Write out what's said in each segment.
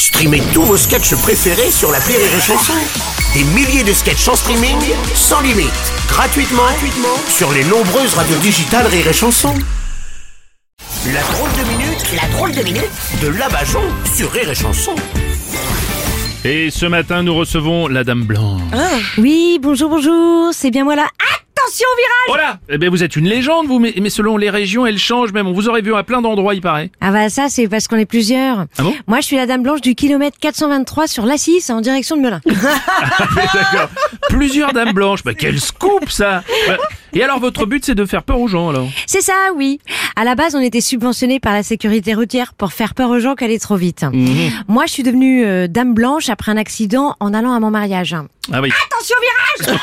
Streamez tous vos sketchs préférés sur l'appli Rire et Chanson. Des milliers de sketchs en streaming, sans limite, gratuitement sur les nombreuses radios digitales Rire et Chanson. La drôle de minute de Labajon sur Rire et Chanson. Et ce matin, nous recevons la Dame Blanche. Oui, bonjour, c'est bien moi là. Attention au virage! Oh là! Eh bien, vous êtes une légende, vous, mais selon les régions, elle change même. On vous aurait vu à plein d'endroits, il paraît. Ah bah ça, c'est parce qu'on est plusieurs. Ah bon? Moi, je suis la Dame Blanche du kilomètre 423 sur l'A6 en direction de Melun. D'accord. Plusieurs Dames Blanches. Bah, quel scoop, ça! Bah, et alors, votre but, c'est de faire peur aux gens, alors? C'est ça, oui. À la base, on était subventionnés par la sécurité routière pour faire peur aux gens qui allaient trop vite. Moi, je suis devenue Dame Blanche après un accident en allant à mon mariage. Ah oui. Attention virage!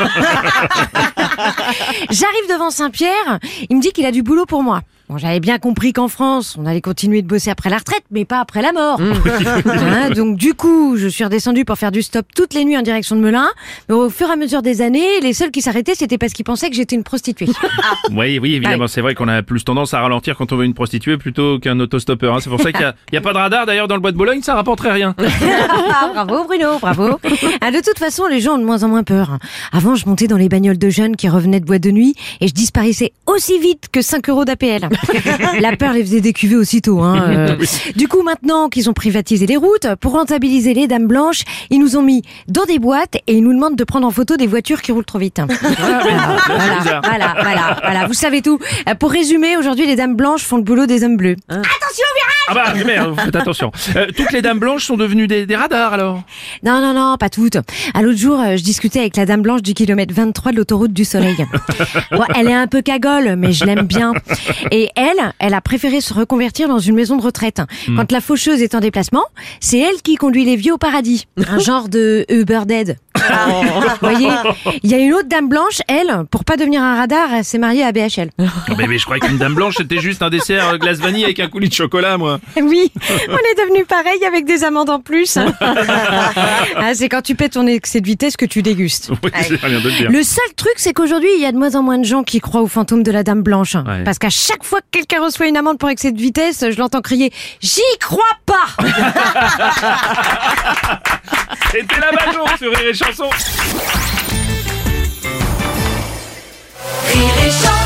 J'arrive devant Saint-Pierre, il me dit qu'il a du boulot pour moi. Bon, j'avais bien compris qu'en France, on allait continuer de bosser après la retraite, mais pas après la mort. Donc du coup, je suis redescendue pour faire du stop toutes les nuits en direction de Melun. Mais au fur et à mesure des années, les seuls qui s'arrêtaient, c'était parce qu'ils pensaient que j'étais une prostituée. Oui, évidemment, c'est vrai qu'on a plus tendance à ralentir quand on veut une prostituée plutôt qu'un autostoppeur. C'est pour ça qu'il y a pas de radar d'ailleurs dans le bois de Bologne, ça rapporterait rien. Bravo Bruno, bravo. De toute façon, les gens ont de moins en moins peur. Avant, je montais dans les bagnoles de jeunes qui revenaient de boîte de nuit et je disparaissais aussi vite que 5 € d'APL. La peur les faisait décuver aussitôt. Du coup, maintenant qu'ils ont privatisé les routes, pour rentabiliser les Dames Blanches, ils nous ont mis dans des boîtes et ils nous demandent de prendre en photo des voitures qui roulent trop vite. Voilà, vous savez tout. Pour résumer, aujourd'hui, les Dames Blanches font le boulot des hommes bleus. Attention au virage! Ah bah, merde, faites attention. Toutes les Dames Blanches sont devenues des radars, alors? Non, pas toutes. À l'autre jour, je discutais avec la Dame Blanche du kilomètre 23 de l'autoroute du Soleil. Bon, elle est un peu cagole, mais je l'aime bien. Et elle a préféré se reconvertir dans une maison de retraite. Quand la faucheuse est en déplacement, c'est elle qui conduit les vieux au paradis. Un genre de Uber Dead. Vous voyez, il y a une autre Dame Blanche, elle, pour pas devenir un radar, elle s'est mariée à BHL. Mais je croyais qu'une Dame Blanche c'était juste un dessert glace vanille avec un coulis de chocolat, moi. Oui, on est devenu pareil avec des amandes en plus. C'est quand tu paies ton excès de vitesse que tu dégustes. Oui, c'est rien de le dire. Le seul truc, c'est qu'aujourd'hui, il y a de moins en moins de gens qui croient au fantôme de la Dame Blanche. Ouais. Parce qu'à chaque fois que quelqu'un reçoit une amende pour excès de vitesse, je l'entends crier « J'y crois pas !» C'était Labajon sur Rire et Chanson. Rire et Chanson.